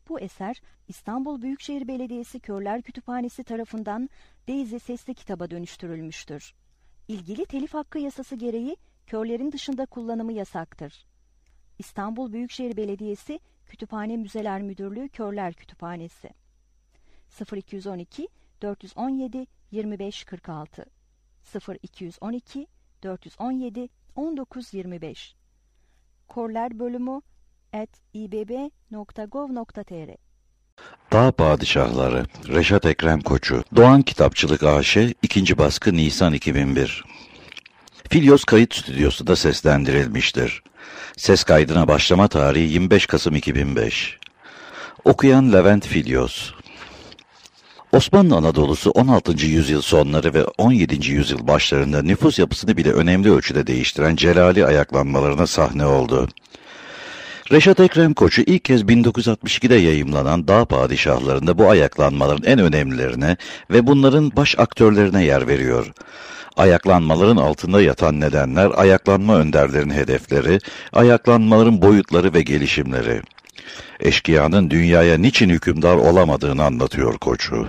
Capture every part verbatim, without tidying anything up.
Bu eser İstanbul Büyükşehir Belediyesi Körler Kütüphanesi tarafından Daisy sesli kitaba dönüştürülmüştür. İlgili telif hakkı yasası gereği körlerin dışında kullanımı yasaktır. İstanbul Büyükşehir Belediyesi Kütüphane Müzeler Müdürlüğü Körler Kütüphanesi sıfır iki on iki dört on yedi yirmi beş kırk altı sıfır iki on iki dört on yedi on dokuz yirmi beş Körler bölümü at i b b nokta gov nokta t r Dağ Padişahları Reşat Ekrem Koçu Doğan Kitapçılık A Ş ikinci baskı Nisan iki bin bir Filyos Kayıt Stüdyosu'da seslendirilmiştir. Ses kaydına başlama tarihi yirmi beş Kasım iki bin beş. Okuyan Levent Filyos. Osmanlı Anadolu'su on altıncı yüzyıl sonları ve on yedinci yüzyıl başlarında nüfus yapısını bile önemli ölçüde değiştiren celali ayaklanmalarına sahne oldu. Reşat Ekrem Koçu ilk kez bin dokuz yüz altmış ikide yayımlanan Dağ Padişahları'nda bu ayaklanmaların en önemlilerine ve bunların baş aktörlerine yer veriyor. Ayaklanmaların altında yatan nedenler, ayaklanma önderlerinin hedefleri, ayaklanmaların boyutları ve gelişimleri. Eşkıyanın dünyaya niçin hükümdar olamadığını anlatıyor Koçu.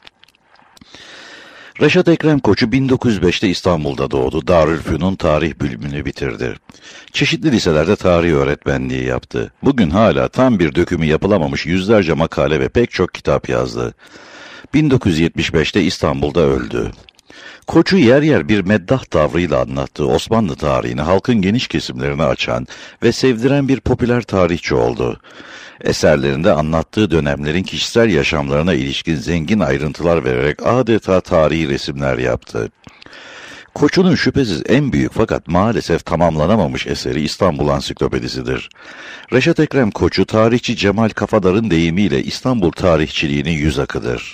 Reşat Ekrem Koçu bin dokuz yüz beşte İstanbul'da doğdu. Darülfünun tarih bölümünü bitirdi. Çeşitli liselerde tarih öğretmenliği yaptı. Bugün hala tam bir dökümü yapılamamış yüzlerce makale ve pek çok kitap yazdı. bin dokuz yüz yetmiş beşte İstanbul'da öldü. Koçu yer yer bir meddah tavrıyla anlattığı Osmanlı tarihini halkın geniş kesimlerine açan ve sevdiren bir popüler tarihçi oldu. Eserlerinde anlattığı dönemlerin kişisel yaşamlarına ilişkin zengin ayrıntılar vererek adeta tarihi resimler yaptı. Koçu'nun şüphesiz en büyük fakat maalesef tamamlanamamış eseri İstanbul Ansiklopedisidir. Reşat Ekrem Koçu, tarihçi Cemal Kafadar'ın deyimiyle İstanbul tarihçiliğinin yüz akıdır.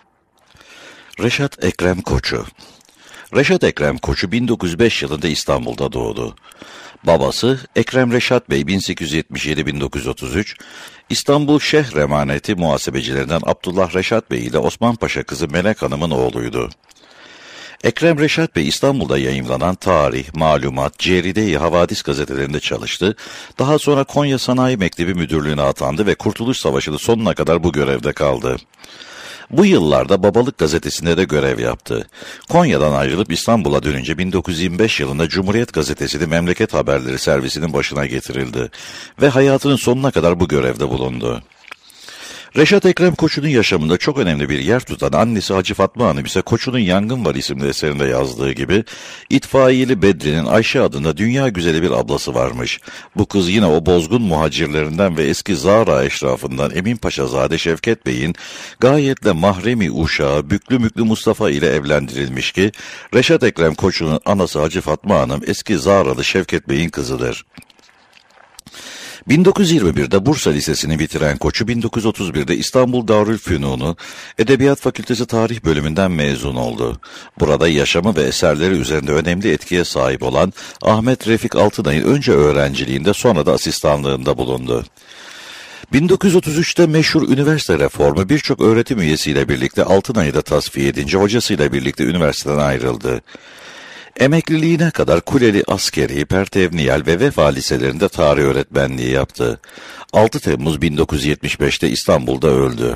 Reşat Ekrem Koçu Reşat Ekrem Koçu bin dokuz yüz beş yılında İstanbul'da doğdu. Babası Ekrem Reşat Bey bin sekiz yüz yetmiş yedi - bin dokuz yüz otuz üç, İstanbul Şehir Emaneti muhasebecilerinden Abdullah Reşat Bey ile Osman Paşa kızı Melek Hanım'ın oğluydu. Ekrem Reşat Bey İstanbul'da yayımlanan Tarih, Malumat, Ceride-i Havadis gazetelerinde çalıştı. Daha sonra Konya Sanayi Mektebi Müdürlüğü'ne atandı ve Kurtuluş Savaşı'nın sonuna kadar bu görevde kaldı. Bu yıllarda Babalık Gazetesi'nde de görev yaptı. Konya'dan ayrılıp İstanbul'a dönünce bin dokuz yüz yirmi beş yılında Cumhuriyet Gazetesi'nin Memleket Haberleri servisinin başına getirildi ve hayatının sonuna kadar bu görevde bulundu. Reşat Ekrem Koçu'nun yaşamında çok önemli bir yer tutan annesi Hacı Fatma Hanım ise Koçu'nun Yangın Var isimli eserinde yazdığı gibi İtfaiyeli Bedri'nin Ayşe adında dünya güzeli bir ablası varmış. Bu kız yine o bozgun muhacirlerinden ve eski Zara eşrafından Emin Paşazade Şevket Bey'in gayetle mahremi uşağı Büklü Müklü Mustafa ile evlendirilmiş ki Reşat Ekrem Koçu'nun anası Hacı Fatma Hanım eski Zaralı Şevket Bey'in kızıdır. bin dokuz yüz yirmi birde Bursa Lisesi'ni bitiren Koçu bin dokuz yüz otuz birde İstanbul Darülfünun'u Edebiyat Fakültesi Tarih bölümünden mezun oldu. Burada yaşamı ve eserleri üzerinde önemli etkiye sahip olan Ahmet Refik Altınay'ın önce öğrenciliğinde sonra da asistanlığında bulundu. bin dokuz yüz otuz üçte meşhur üniversite reformu birçok öğretim üyesiyle birlikte Altınay'ı da tasfiye edince hocasıyla birlikte üniversiteden ayrıldı. Emekliliğine kadar Kuleli Askeri, Pertevniyal ve Vefa liselerinde tarih öğretmenliği yaptı. altı Temmuz bin dokuz yüz yetmiş beşte İstanbul'da öldü.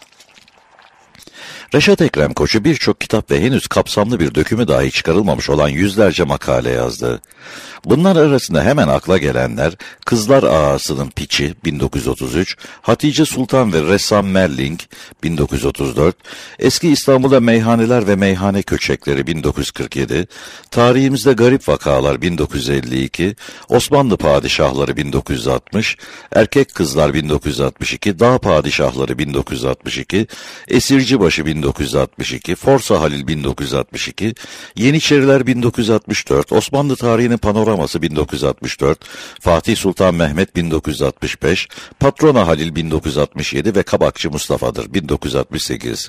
Reşat Ekrem Koçu birçok kitap ve henüz kapsamlı bir dökümü dahi çıkarılmamış olan yüzlerce makale yazdı. Bunlar arasında hemen akla gelenler Kızlar Ağası'nın Piçi bin dokuz yüz otuz üç, Hatice Sultan ve Ressam Merling bin dokuz yüz otuz dört, Eski İstanbul'da Meyhaneler ve Meyhane Köçekleri bin dokuz yüz kırk yedi, Tarihimizde Garip Vakalar bin dokuz yüz elli iki, Osmanlı Padişahları bin dokuz yüz altmış, Erkek Kızlar bin dokuz yüz altmış iki, Dağ Padişahları bin dokuz yüz altmış iki, Esircibaşı bin dokuz yüz altmış iki, Forsa Halil bin dokuz yüz altmış iki, Yeniçeriler bin dokuz yüz altmış dört, Osmanlı Tarihinin Panoraması bin dokuz yüz altmış dört, Fatih Sultan Mehmet bin dokuz yüz altmış beş, Patrona Halil bin dokuz yüz altmış yedi ve Kabakçı Mustafa'dır bin dokuz yüz altmış sekiz.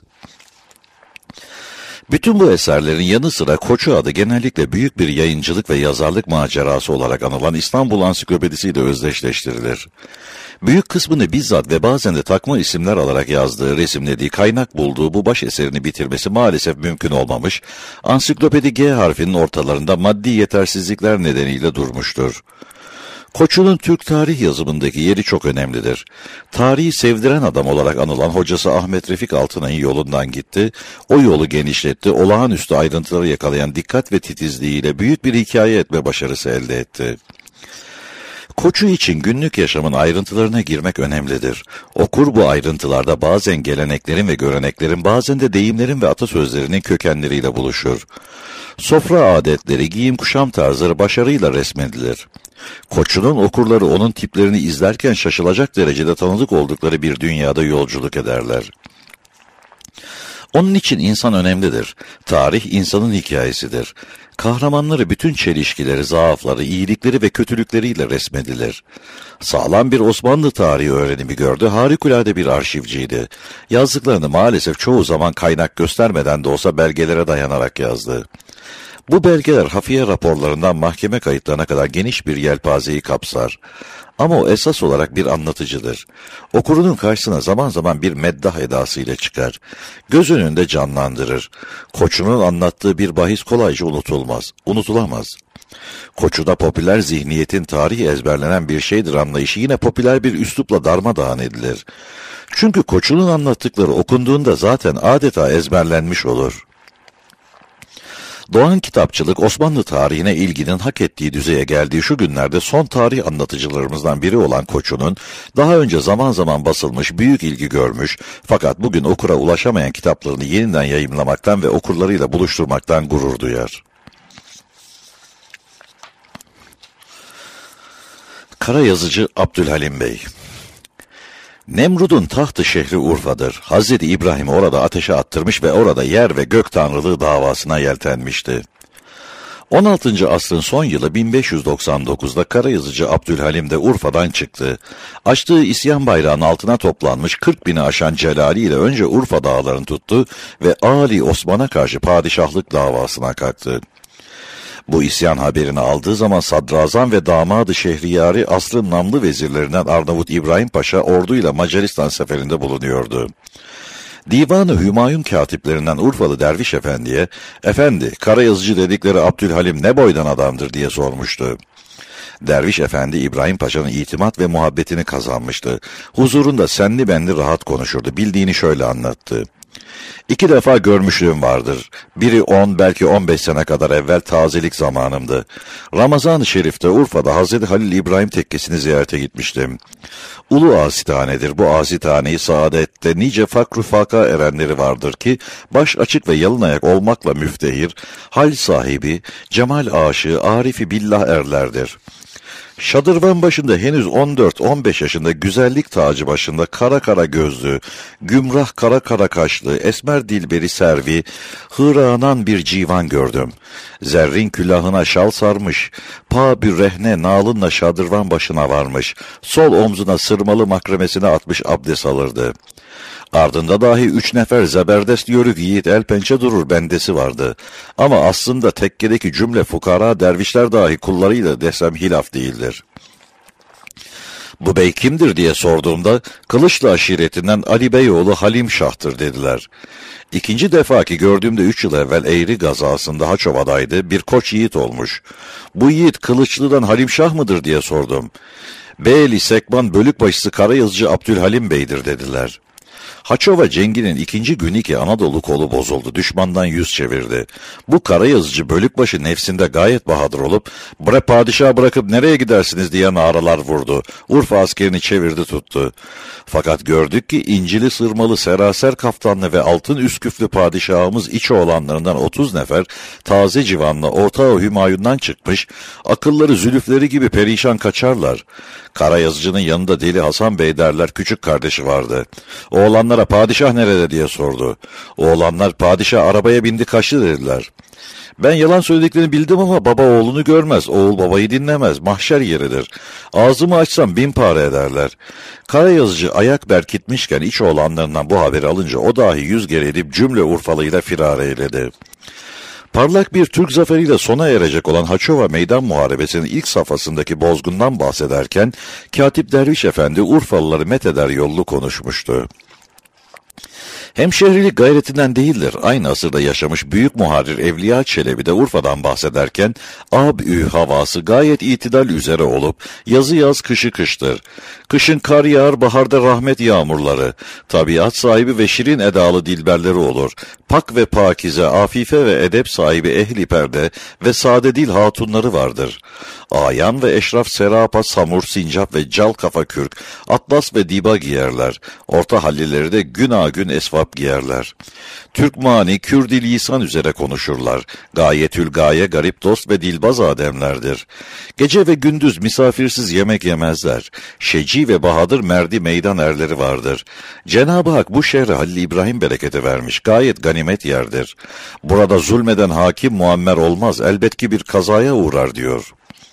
Bütün bu eserlerin yanı sıra Koçu adı genellikle büyük bir yayıncılık ve yazarlık macerası olarak anılan İstanbul Ansiklopedisi ile özdeşleştirilir. Büyük kısmını bizzat ve bazen de takma isimler alarak yazdığı, resimlediği, kaynak bulduğu bu baş eserini bitirmesi maalesef mümkün olmamış, ansiklopedi G harfinin ortalarında maddi yetersizlikler nedeniyle durmuştur. Koçu'nun Türk tarih yazımındaki yeri çok önemlidir. Tarihi sevdiren adam olarak anılan hocası Ahmet Refik Altınay'ın yolundan gitti, o yolu genişletti, olağanüstü ayrıntıları yakalayan dikkat ve titizliğiyle büyük bir hikaye etme başarısı elde etti. Koçu için günlük yaşamın ayrıntılarına girmek önemlidir. Okur bu ayrıntılarda bazen geleneklerin ve göreneklerin, bazen de deyimlerin ve atasözlerinin kökenleriyle buluşur. Sofra adetleri, giyim kuşam tarzları başarıyla resmedilir. Koçu'nun okurları onun tiplerini izlerken şaşılacak derecede tanıdık oldukları bir dünyada yolculuk ederler. Onun için insan önemlidir. Tarih insanın hikayesidir. Kahramanları bütün çelişkileri, zaafları, iyilikleri ve kötülükleriyle resmedilir. Sağlam bir Osmanlı tarihi öğrenimi gördü, harikulade bir arşivciydi. Yazdıklarını maalesef çoğu zaman kaynak göstermeden de olsa belgelere dayanarak yazdı. Bu belgeler hafiye raporlarından mahkeme kayıtlarına kadar geniş bir yelpazeyi kapsar. Ama o esas olarak bir anlatıcıdır. Okurunun karşısına zaman zaman bir meddah edasıyla çıkar. Göz önünde canlandırır. Koçu'nun anlattığı bir bahis kolayca unutulmaz, unutulamaz. Koçu'da popüler zihniyetin tarihi ezberlenen bir şeydir anlayışı yine popüler bir üslupla darmadağın edilir. Çünkü Koçu'nun anlattıkları okunduğunda zaten adeta ezberlenmiş olur. Doğan kitapçılık, Osmanlı tarihine ilginin hak ettiği düzeye geldiği şu günlerde son tarih anlatıcılarımızdan biri olan Koçu'nun, daha önce zaman zaman basılmış, büyük ilgi görmüş, fakat bugün okura ulaşamayan kitaplarını yeniden yayımlamaktan ve okurlarıyla buluşturmaktan gurur duyar. Kara yazıcı Abdülhalim Bey. Nemrud'un tahtı şehri Urfa'dır. Hazreti İbrahim'i orada ateşe attırmış ve orada yer ve gök tanrılığı davasına yeltenmişti. on altıncı asrın son yılı bin beş yüz doksan dokuzda kara yazıcı Abdülhalim de Urfa'dan çıktı. Açtığı isyan bayrağının altına toplanmış kırk bini aşan Celali ile önce Urfa dağlarını tuttu ve Ali Osman'a karşı padişahlık davasına kalktı. Bu isyan haberini aldığı zaman sadrazam ve damadı Şehriyari asrın namlı vezirlerinden Arnavut İbrahim Paşa orduyla Macaristan seferinde bulunuyordu. Divanı Hümayun katiplerinden Urfalı Derviş Efendi'ye, "Efendi, kara yazıcı dedikleri Abdülhalim ne boydan adamdır?" diye sormuştu. Derviş Efendi İbrahim Paşa'nın itimat ve muhabbetini kazanmıştı. Huzurunda senli benli rahat konuşurdu. Bildiğini şöyle anlattı. İki defa görmüşlüğüm vardır. Biri on, belki on beş sene kadar evvel tazelik zamanımdı. Ramazan-ı Şerif'te Urfa'da Hazreti Halil İbrahim tekkesini ziyarete gitmiştim. Ulu asitanedir. Bu asitaneyi saadette nice fakr-ı faka erenleri vardır ki, baş açık ve yalın ayak olmakla müftehir, hal sahibi, cemal aşığı, arifi billah erlerdir. Şadırvan başında henüz on dört on beş yaşında güzellik tacı başında kara kara gözlü, gümrah kara kara kaşlı, esmer dilberi servi, hıranan bir civan gördüm. Zerrin külahına şal sarmış, pa bir rehne nalınla şadırvan başına varmış, sol omzuna sırmalı makremesine atmış abdest alırdı. Ardında dahi üç nefer zeberdest yörük yiğit el pençe durur bendesi vardı. Ama aslında tekkedeki cümle fukara dervişler dahi kullarıyla desem hilaf değildir. Bu bey kimdir diye sorduğumda, Kılıçlı aşiretinden Ali Beyoğlu Halim Şah'tır dediler. İkinci defaki gördüğümde üç yıl evvel Eğri gazasında Haçova'daydı, bir koç yiğit olmuş. Bu yiğit Kılıçlı'dan Halim Şah mıdır diye sordum. Beyli Sekban Bölükbaşısı Karayazıcı Abdülhalim Bey'dir dediler. Haçova cenginin ikinci günü ki Anadolu kolu bozuldu, düşmandan yüz çevirdi. Bu karayazıcı Bölükbaşı nefsinde gayet bahadır olup, "Bre padişahı bırakıp nereye gidersiniz?" diye naralar vurdu. Urfa askerini çevirdi tuttu. Fakat gördük ki incili sırmalı seraser kaftanlı ve altın üsküflü padişahımız içi olanlarından otuz nefer taze civanla ortağı Hümayun'dan çıkmış, akılları zülüfleri gibi perişan kaçarlar. Karayazıcının yanında Deli Hasan Bey derler küçük kardeşi vardı. Oğlanlara "Padişah nerede?" diye sordu. Oğlanlar "Padişah arabaya bindi kaçtı" dediler. Ben yalan söylediklerini bildim ama baba oğlunu görmez, oğul babayı dinlemez, mahşer yeridir. Ağzımı açsam bin pare ederler. Karayazıcı ayak berkitmişken iç oğlanlarından bu haberi alınca o dahi yüz geri edip cümle Urfalıyla firar eyledi. Parlak bir Türk zaferiyle sona erecek olan Haçova Meydan Muharebesi'nin ilk safhasındaki bozgundan bahsederken, Katip Derviş Efendi Urfalıları metheder yollu konuşmuştu. Hemşehrilik gayretinden değildir. Aynı asırda yaşamış büyük muharrir Evliya Çelebi de Urfa'dan bahsederken ab-ü havası gayet itidal üzere olup yazı yaz kışı kıştır. Kışın kar yağar, baharda rahmet yağmurları, tabiat sahibi ve şirin edalı dilberleri olur. Pak ve pakize, afife ve edep sahibi ehli perde ve sade dil hatunları vardır. Ayan ve eşraf serapa, samur, sincap ve cal kafa kürk, atlas ve diba giyerler. Orta hallileri de gün gün esvap giyerler. Türkmani, Kürdi lisan üzere konuşurlar. Gayetül gaye, garip dost ve dilbaz ademlerdir. Gece ve gündüz misafirsiz yemek yemezler. Şeci ve bahadır merdi meydan erleri vardır. Cenab-ı Hak bu şehre Halil İbrahim bereketi vermiş. Gayet ganimet yerdir. Burada zulmeden hakim muammer olmaz. Elbet ki bir kazaya uğrar diyor.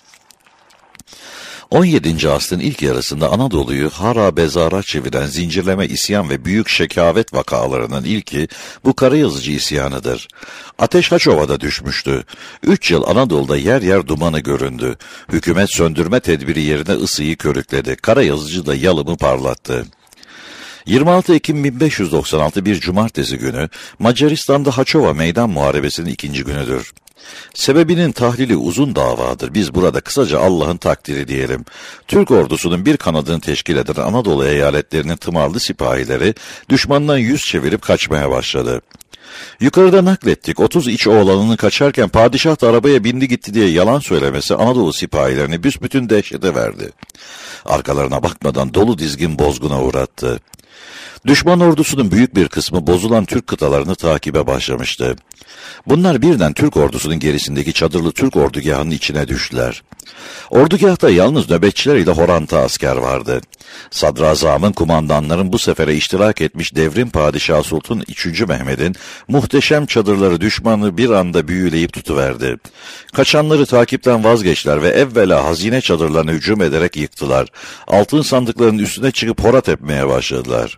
on yedinci asrın ilk yarısında Anadolu'yu hara-bezara çeviren zincirleme isyan ve büyük şekavet vakalarının ilki bu Karayazıcı isyanıdır. Ateş Haçova'da düşmüştü. Üç yıl Anadolu'da yer yer dumanı göründü. Hükümet söndürme tedbiri yerine ısıyı körükledi. Karayazıcı da yalımı parlattı. yirmi altı Ekim bin beş yüz doksan altı bir cumartesi günü Macaristan'da Haçova meydan muharebesinin ikinci günüdür. Sebebinin tahlili uzun davadır. Biz burada kısaca Allah'ın takdiri diyelim. Türk ordusunun bir kanadını teşkil eden Anadolu eyaletlerinin tımarlı sipahileri düşmandan yüz çevirip kaçmaya başladı. Yukarıda naklettik, otuz iç oğlanını kaçarken padişah da arabaya bindi gitti diye yalan söylemesi Anadolu sipahilerini büsbütün dehşete verdi. Arkalarına bakmadan dolu dizgin bozguna uğrattı. Düşman ordusunun büyük bir kısmı bozulan Türk kıtalarını takibe başlamıştı. Bunlar birden Türk ordusunun gerisindeki çadırlı Türk ordugahının içine düştüler. Ordugahta yalnız nöbetçiler ile horanta asker vardı. Sadrazamın, kumandanların bu sefere iştirak etmiş devrim padişahı Sultan üçüncü Mehmet'in muhteşem çadırları düşmanı bir anda büyüleyip tutuverdi. Kaçanları takipten vazgeçtiler ve evvela hazine çadırlarına hücum ederek yıktılar. Altın sandıkların üstüne çıkıp hora tepmeye başladılar.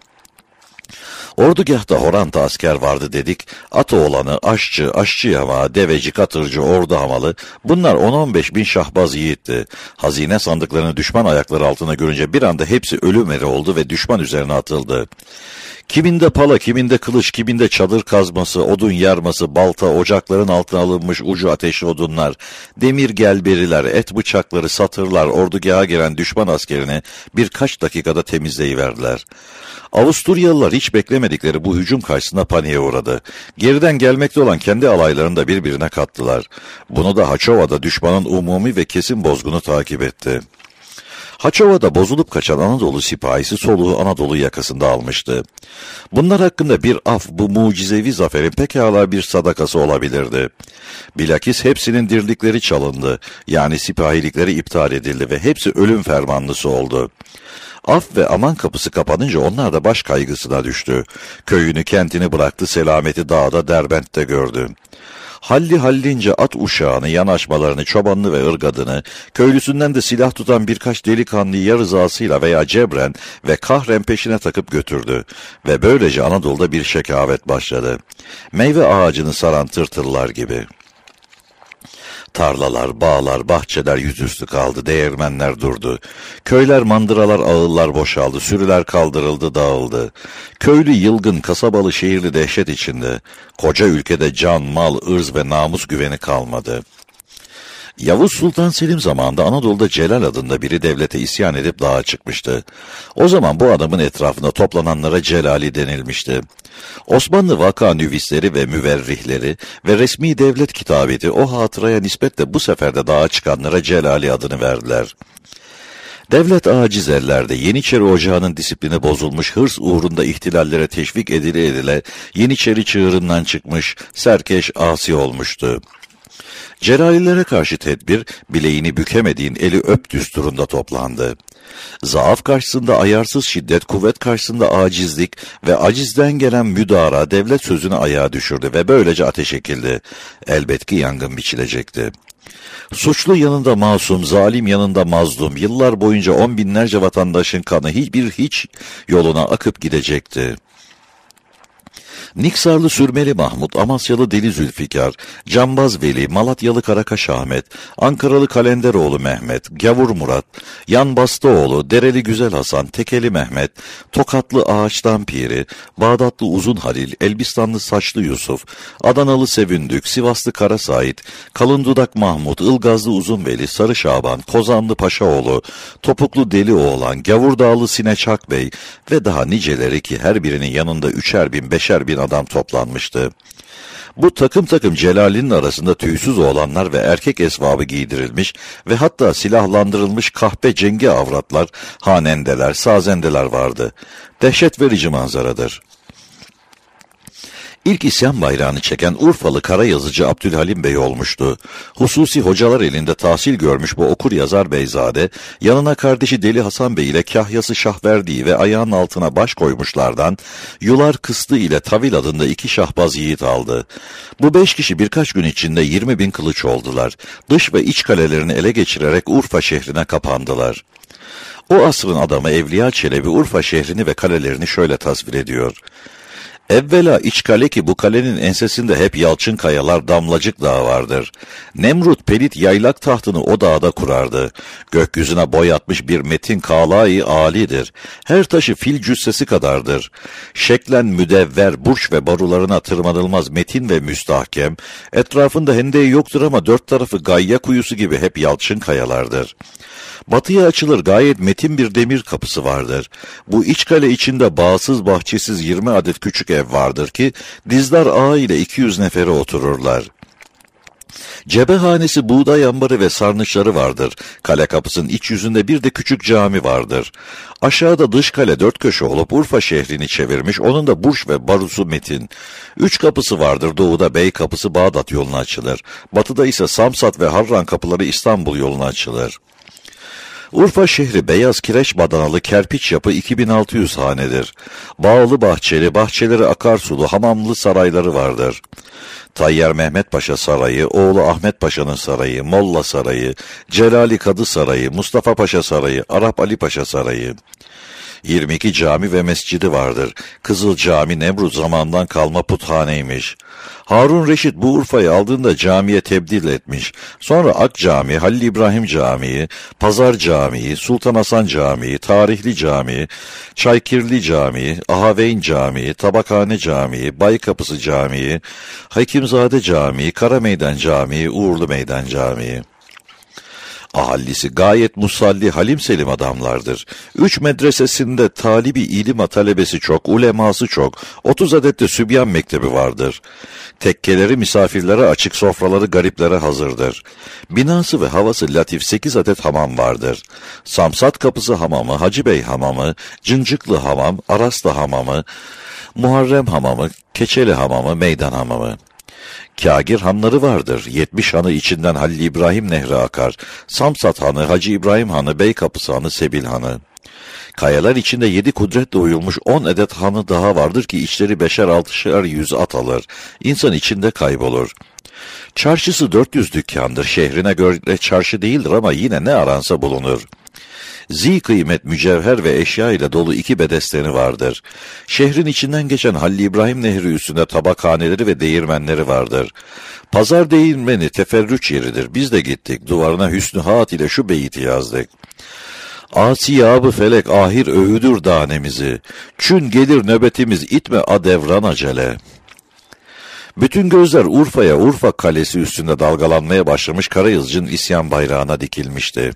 Ordugahta horanta asker vardı dedik. Atoğlanı, aşçı, aşçı yamağı, deveci, katırcı, ordu hamalı, bunlar on on beş bin şahbaz yiğitti. Hazine sandıklarını düşman ayakları altına görünce bir anda hepsi ölüm eri oldu ve düşman üzerine atıldı. Kiminde pala, kiminde kılıç, kiminde çadır kazması, odun yarması, balta, ocakların altına alınmış ucu ateşli odunlar, demir gelberiler, et bıçakları, satırlar ordugaha giren düşman askerini birkaç dakikada temizleyiverdiler. Avusturyalılar hiç beklemedikleri bu hücum karşısında paniğe uğradı. Geriden gelmekte olan kendi alaylarını da birbirine kattılar. Bunu da Haçova'da düşmanın umumi ve kesin bozgunu takip etti. Haçova'da bozulup kaçan Anadolu sipahisi soluğu Anadolu yakasında almıştı. Bunlar hakkında bir af bu mucizevi zaferin pekala bir sadakası olabilirdi. Bilakis hepsinin dirlikleri çalındı, yani sipahilikleri iptal edildi ve hepsi ölüm fermanlısı oldu. Af ve aman kapısı kapanınca onlar da baş kaygısına düştü. Köyünü kentini bıraktı, selameti dağda Derbent'te gördü. Halli hallince at uşağını, yanaşmalarını, çobanını ve ırgadını, köylüsünden de silah tutan birkaç delikanlıyı ya rızasıyla veya cebren ve kahren peşine takıp götürdü. Ve böylece Anadolu'da bir şekavet başladı. Meyve ağacını saran tırtıllar gibi. Tarlalar, bağlar, bahçeler yüzüstü kaldı, değirmenler durdu. Köyler, mandıralar, ağıllar boşaldı, sürüler kaldırıldı, dağıldı. Köylü yılgın, kasabalı, şehirli dehşet içinde. Koca ülkede can, mal, ırz ve namus güveni kalmadı. Yavuz Sultan Selim zamanında Anadolu'da Celal adında biri devlete isyan edip dağa çıkmıştı. O zaman bu adamın etrafında toplananlara Celali denilmişti. Osmanlı vaka nüvisleri ve müverrihleri ve resmi devlet kitabeti o hatıraya nispetle bu seferde dağa çıkanlara Celali adını verdiler. Devlet aciz ellerde, Yeniçeri Ocağı'nın disiplini bozulmuş, hırs uğrunda ihtilallere teşvik edile edile Yeniçeri çığırından çıkmış, serkeş asi olmuştu. Celalilere karşı tedbir, bileğini bükemediğin eli öp düsturunda toplandı. Zaaf karşısında ayarsız şiddet, kuvvet karşısında acizlik ve acizden gelen müdara devlet sözünü ayağa düşürdü ve böylece ateş ekildi. Elbet ki yangın biçilecekti. Suçlu yanında masum, zalim yanında mazlum, yıllar boyunca on binlerce vatandaşın kanı hiçbir hiç yoluna akıp gidecekti. Niksarlı Sürmeli Mahmut, Amasyalı Deli Zülfikar, Cambaz Veli, Malatyalı Karakaş Ahmet, Ankaralı Kalenderoğlu Mehmet, Gavur Murat, Yan Bastıoğlu, Dereli Güzel Hasan, Tekeli Mehmet, Tokatlı Ağaçtan Piri, Bağdatlı Uzun Halil, Elbistanlı Saçlı Yusuf, Adanalı Sevündük, Sivaslı Kara Sait, Kalındudak Mahmut, Ilgazlı Uzunveli, Sarı Şaban, Kozanlı Paşaoğlu, Topuklu Deli Oğlan, Gavurdağlı Sine Çakbey ve daha niceleri ki her birinin yanında üçer bin, beşer bin adam toplanmıştı. Bu takım takım Celal'in arasında tüysüz oğlanlar ve erkek esvabı giydirilmiş ve hatta silahlandırılmış kahpe cengi avratlar, hanendeler, sazendeler vardı. Dehşet verici manzaradır. İlk isyan bayrağını çeken Urfalı Karayazıcı Abdülhalim Bey olmuştu. Hususi hocalar elinde tahsil görmüş bu okur yazar beyzade, yanına kardeşi Deli Hasan Bey ile kahyası Şahverdi'yi ve ayağının altına baş koymuşlardan Yular Kıslı ile Tavil adında iki şahbaz yiğit aldı. Bu beş kişi birkaç gün içinde yirmi bin kılıç oldular. Dış ve iç kalelerini ele geçirerek Urfa şehrine kapandılar. O asrın adamı Evliya Çelebi Urfa şehrini ve kalelerini şöyle tasvir ediyor. Evvela iç kale ki bu kalenin ensesinde hep yalçın kayalar, Damlacık Dağı vardır. Nemrut Pelit yaylak tahtını o dağda kurardı. Gökyüzüne boy atmış bir metin kâlâ-i âlidir. Her taşı fil cüssesi kadardır. Şeklen müdevver, burç ve barularına tırmanılmaz metin ve müstahkem. Etrafında hendeği yoktur ama dört tarafı gayya kuyusu gibi hep yalçın kayalardır. Batıya açılır gayet metin bir demir kapısı vardır. Bu iç kale içinde bağsız bahçesiz yirmi adet küçük ev vardır ki dizdar ağa ile iki yüz nefere otururlar. Cebehanesi, buğday ambarı ve sarnıçları vardır. Kale kapısının iç yüzünde bir de küçük cami vardır. Aşağıda dış kale dört köşe olup Urfa şehrini çevirmiş, onun da burç ve barusu metin. Üç kapısı vardır, doğuda Bey kapısı Bağdat yoluna açılır. Batıda ise Samsat ve Harran kapıları İstanbul yoluna açılır. Urfa şehri beyaz kireç badanalı kerpiç yapı iki bin altı yüz hanedir. Bağlı bahçeli, bahçeleri akarsulu, hamamlı sarayları vardır. Tayyar Mehmet Paşa Sarayı, oğlu Ahmet Paşa'nın sarayı, Molla Sarayı, Celali Kadı Sarayı, Mustafa Paşa Sarayı, Arap Ali Paşa Sarayı. yirmi iki cami ve mescidi vardır. Kızıl Cami Nemrut zamandan kalma puthaneymiş. Harun Reşit bu Urfa'yı aldığında camiye tebdil etmiş. Sonra Ak Camii, Halil İbrahim Camii, Pazar Camii, Sultan Hasan Camii, Tarihli Camii, Çaykirli Camii, Ahaveyn Camii, Tabakhane Camii, Baykapısı Camii, Hakimzade Camii, Karameydan Camii, Uğurlu Meydan Camii. Ahallisi gayet musalli, halim selim adamlardır. Üç medresesinde talibi ilim talebesi çok, uleması çok, otuz adet de sübyan mektebi vardır. Tekkeleri misafirlere açık, sofraları gariplere hazırdır. Binası ve havası latif sekiz adet hamam vardır. Samsat Kapısı Hamamı, Hacı Bey Hamamı, Cıncıklı Hamam, Araslı Hamamı, Muharrem Hamamı, Keçeli Hamamı, Meydan Hamamı. Kâgir hanları vardır. Yetmiş hanı içinden Halil İbrahim Nehri akar. Samsat Hanı, Hacı İbrahim Hanı, Beykapısı Hanı, Sebil Hanı. Kayalar içinde yedi kudretle uyulmuş on adet hanı daha vardır ki içleri beşer altışar yüz at alır. İnsan içinde kaybolur. Çarşısı dört yüz dükkandır. Şehrine göre çarşı değildir ama yine ne aransa bulunur. Zi kıymet mücevher ve eşya ile dolu iki bedesteni vardır. Şehrin içinden geçen Halil İbrahim Nehri üstünde tabakhaneleri ve değirmenleri vardır. Pazar değirmeni teferrüç yeridir. Biz de gittik. Duvarına Hüsnü Hat ile şu beyti yazdık. Asiyabı felek ahir övüdür danemizi. Çün gelir nöbetimiz itme adevran acele. Bütün gözler Urfa'ya, Urfa Kalesi üstünde dalgalanmaya başlamış Karayazıcı'nın isyan bayrağına dikilmişti.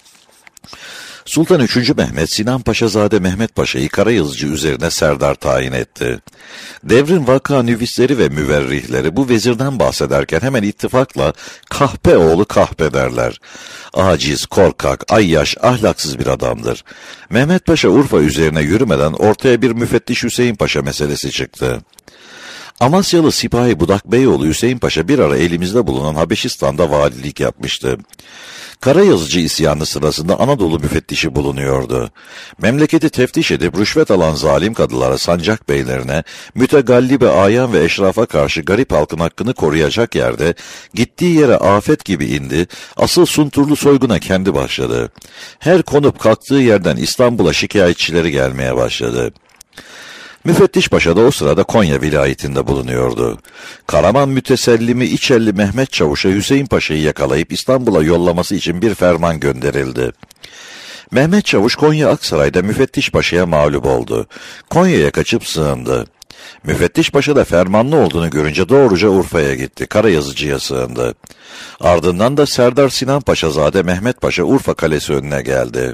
Sultan üçüncü Mehmet, Sinan Paşazade Mehmet Paşa'yı Karayazıcı üzerine serdar tayin etti. Devrin vaka nüvisleri ve müverrihleri bu vezirden bahsederken hemen ittifakla kahpe oğlu kahpe derler. Aciz, korkak, ayyaş, ahlaksız bir adamdır. Mehmet Paşa Urfa üzerine yürümeden ortaya bir müfettiş Hüseyin Paşa meselesi çıktı. Amasyalı Sipahi Budak Beyoğlu Hüseyin Paşa bir ara elimizde bulunan Habeşistan'da valilik yapmıştı. Karayazıcı isyanı sırasında Anadolu müfettişi bulunuyordu. Memleketi teftiş edip rüşvet alan zalim kadılara, sancak beylerine, mütegallibe ayan ve eşrafa karşı garip halkın hakkını koruyacak yerde gittiği yere afet gibi indi, asıl Sunturlu soyguna kendi başladı. Her konup kalktığı yerden İstanbul'a şikayetçileri gelmeye başladı. Müfettiş Paşa da o sırada Konya vilayetinde bulunuyordu. Karaman mütesellimi İçelli Mehmet Çavuş'a Hüseyin Paşa'yı yakalayıp İstanbul'a yollaması için bir ferman gönderildi. Mehmet Çavuş Konya Aksaray'da Müfettiş Paşa'ya mağlup oldu. Konya'ya kaçıp sığındı. Müfettiş Paşa da fermanlı olduğunu görünce doğruca Urfa'ya gitti. Karayazıcı'ya sığındı. Ardından da Serdar Sinan Paşazade Mehmet Paşa Urfa Kalesi önüne geldi.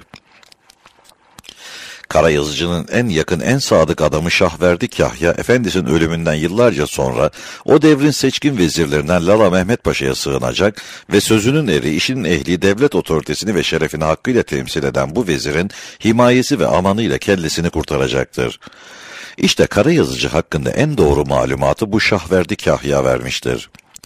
Karayazıcı'nın en yakın, en sadık adamı Şahverdi Kahya, efendisinin ölümünden yıllarca sonra o devrin seçkin vezirlerinden Lala Mehmet Paşa'ya sığınacak ve sözünün eri, işinin ehli, devlet otoritesini ve şerefini hakkıyla temsil eden bu vezirin himayesi ve amanıyla kellesini kurtaracaktır. İşte Karayazıcı hakkında en doğru malumatı bu Şahverdi Kahya vermiştir.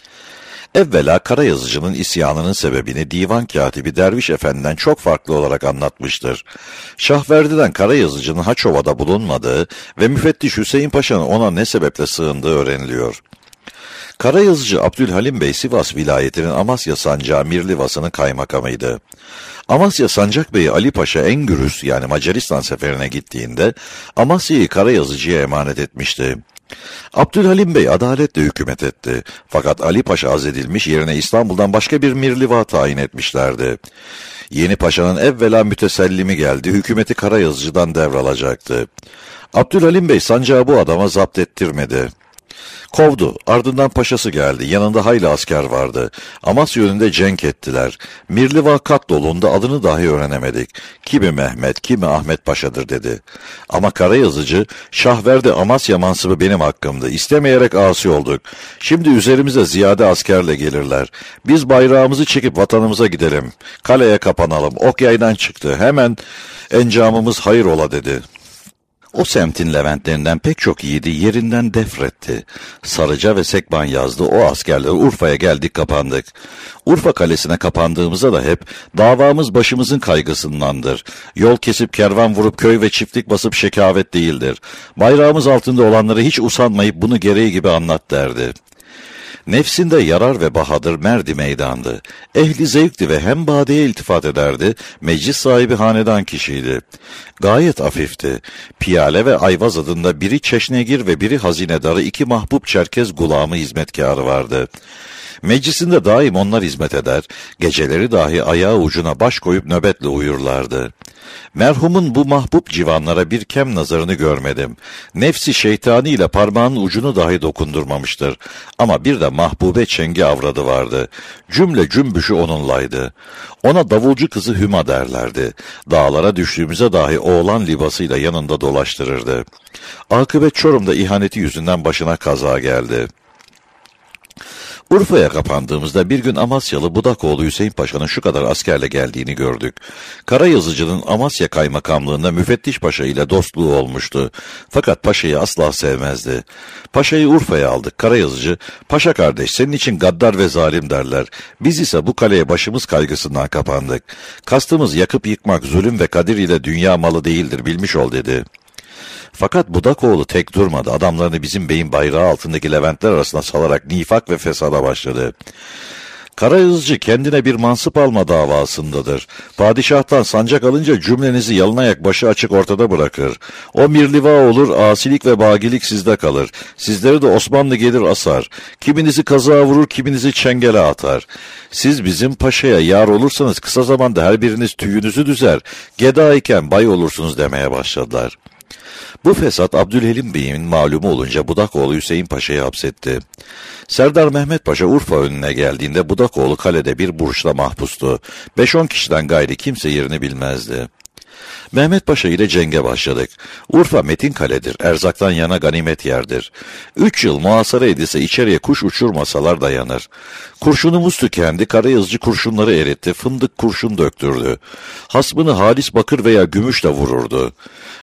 Evvela Karayazıcı'nın isyanının sebebini divan katibi Derviş Efendi'den çok farklı olarak anlatmıştır. Şahverdi'den Karayazıcı'nın Haçova'da bulunmadığı ve müfettiş Hüseyin Paşa'nın ona ne sebeple sığındığı öğreniliyor. Karayazıcı Abdülhalim Bey Sivas vilayetinin Amasya Sancağı Mirlivası'nın kaymakamıydı. Amasya Sancak Bey'i Ali Paşa Engürüs yani Macaristan seferine gittiğinde Amasya'yı Karayazıcı'ya emanet etmişti. Abdülhalim Bey adaletle hükümet etti. Fakat Ali Paşa azledilmiş, yerine İstanbul'dan başka bir mirliva tayin etmişlerdi. Yeni paşanın evvela mütesellimi geldi, hükümeti Karayazıcı'dan devralacaktı. Abdülhalim Bey sancağı bu adama zapt ettirmedi. Kovdu. Ardından paşası geldi. Yanında hayli asker vardı. Amasya yönünde cenk ettiler. Mirliva Katlolu'nda adını dahi öğrenemedik. Kimi Mehmet, kimi Ahmet Paşa'dır dedi. Ama Karayazıcı, Şahverdi Amasya mansıbı benim hakkımdı. İstemeyerek asi olduk. Şimdi üzerimize ziyade askerle gelirler. Biz bayrağımızı çekip vatanımıza gidelim. Kaleye kapanalım. Ok yaydan çıktı. Hemen encamımız hayır ola dedi. O semtin Leventlerinden pek çok yiğidi yerinden defretti. Sarıca ve Sekban yazdı, o askerler Urfa'ya geldik kapandık. Urfa kalesine kapandığımızda da hep davamız başımızın kaygısındandır. Yol kesip kervan vurup köy ve çiftlik basıp şekavet değildir. Bayrağımız altında olanları hiç usanmayıp bunu gereği gibi anlat derdi. Nefsinde yarar ve bahadır merdi meydandı. Ehli zevkti ve hem badeye iltifat ederdi, meclis sahibi hanedan kişiydi. Gayet afifti. Piyale ve Ayvaz adında biri çeşnegir ve biri hazinedarı iki mahbub Çerkez gulamı hizmetkarı vardı. Meclisinde daim onlar hizmet eder, geceleri dahi ayağı ucuna baş koyup nöbetle uyurlardı. Merhumun bu mahbub civanlara bir kem nazarını görmedim. Nefsi şeytani ile parmağının ucunu dahi dokundurmamıştır. Ama bir de mahbube çengi avradı vardı. Cümle cümbüşü onunlaydı. Ona davulcu kızı Hüma derlerdi. Dağlara düştüğümüze dahi oğlan libasıyla yanında dolaştırırdı. Akıbet Çorum'da ihaneti yüzünden başına kaza geldi. Urfa'ya kapandığımızda bir gün Amasyalı Budakoğlu Hüseyin Paşa'nın şu kadar askerle geldiğini gördük. Karayazıcı'nın Amasya kaymakamlığında Müfettiş Paşa ile dostluğu olmuştu. Fakat Paşa'yı asla sevmezdi. Paşa'yı Urfa'ya aldık. Karayazıcı, "Paşa kardeş, senin için gaddar ve zalim derler. Biz ise bu kaleye başımız kaygısından kapandık. Kastımız yakıp yıkmak, zulüm ve kadir ile dünya malı değildir, bilmiş ol" dedi. Fakat Budakoğlu tek durmadı. Adamlarını bizim beyin bayrağı altındaki Leventler arasına salarak nifak ve fesada başladı. Karayazıcı kendine bir mansıp alma davasındadır. Padişahtan sancak alınca cümlenizi yalınayak başı açık ortada bırakır. O mirliva olur, asilik ve bagilik sizde kalır. Sizleri de Osmanlı gelir asar. Kiminizi kazığa vurur, kiminizi çengele atar. Siz bizim paşaya yar olursanız kısa zamanda her biriniz tüyünüzü düzer. Geda iken bay olursunuz demeye başladılar. Bu fesat Abdülhalim Bey'in malumu olunca Budakoğlu Hüseyin Paşa'yı hapsetti. Serdar Mehmet Paşa Urfa önüne geldiğinde Budakoğlu kalede bir burçta mahpustu. Beş on kişiden gayri kimse yerini bilmezdi. Mehmet Paşa ile cenge başladık. Urfa metin kaledir, erzaktan yana ganimet yerdir. Üç yıl muhasara edilse içeriye kuş uçurmasalar dayanır. Kurşunumuz tükendi, Karayazıcı kurşunları eritti, fındık kurşun döktürdü. Hasmını halis bakır veya gümüşle vururdu.